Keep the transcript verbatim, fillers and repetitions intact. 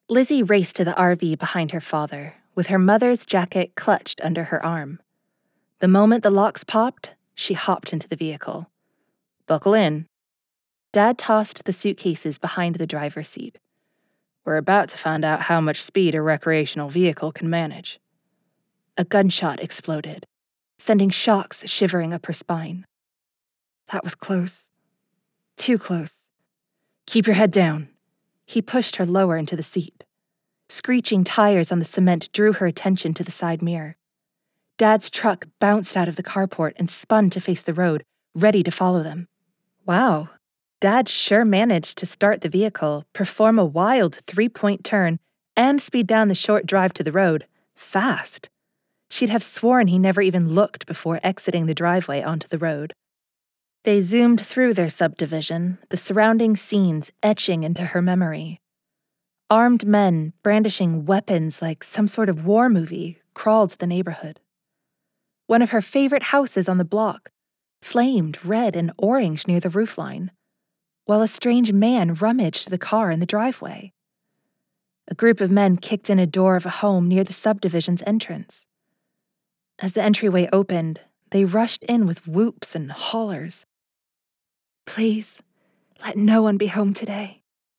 Lizzie raced to the R V behind her father, with her mother's jacket clutched under her arm. The moment the locks popped, she hopped into the vehicle. "Buckle in." Dad tossed the suitcases behind the driver's seat. "We're about to find out how much speed a recreational vehicle can manage." A gunshot exploded, sending shocks shivering up her spine. That was close. Too close. "Keep your head down." He pushed her lower into the seat. Screeching tires on the cement drew her attention to the side mirror. Dad's truck bounced out of the carport and spun to face the road, ready to follow them. Wow, Dad sure managed to start the vehicle, perform a wild three-point turn, and speed down the short drive to the road, fast. She'd have sworn he never even looked before exiting the driveway onto the road. They zoomed through their subdivision, the surrounding scenes etching into her memory. Armed men, brandishing weapons like some sort of war movie, crawled the neighborhood. One of her favorite houses on the block flamed red and orange near the roofline, while a strange man rummaged the car in the driveway. A group of men kicked in a door of a home near the subdivision's entrance. As the entryway opened, they rushed in with whoops and hollers. "Please, let no one be home today."